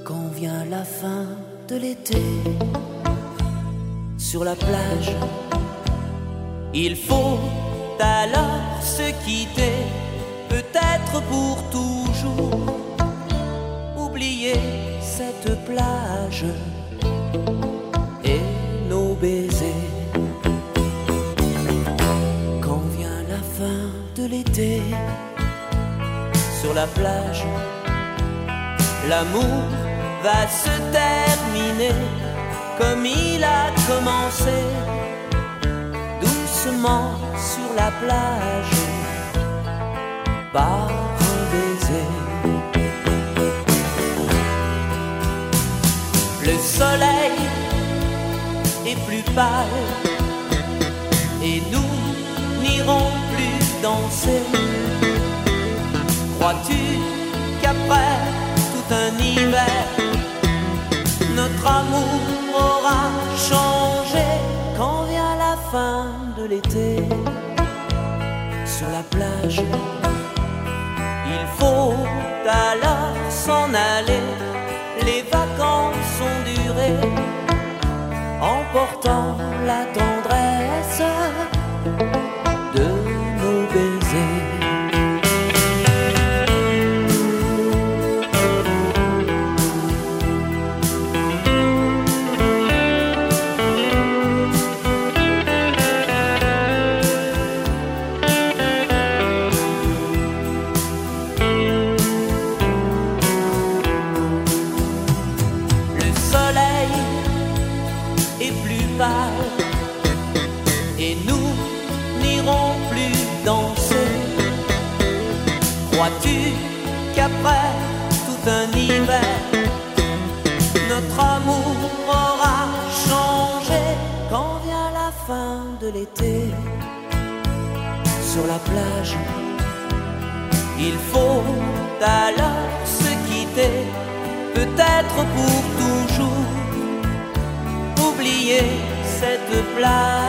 Quand vient la fin de l'été, sur la plage, il faut alors se quitter, peut-être pour toujours, oublier cette plage et nos baisers. Quand vient la fin de l'été, sur la plage, l'amour va se terminer comme il a commencé, doucement sur la plage, par un baiser. Le soleil est plus pâle et nous n'irons plus danser. Crois-tu qu'après tout un hiver, notre amour aura changé? Quand vient la fin de l'été, sur la plage, il faut alors s'en aller. Les vacances ont duré, emportant la tendresse de nos baisers. Et nous n'irons plus danser. Crois-tu qu'après tout un hiver, notre amour aura changé? Quand vient la fin de l'été, sur la plage, il faut alors se quitter, peut-être pour toujours, oublier cette plage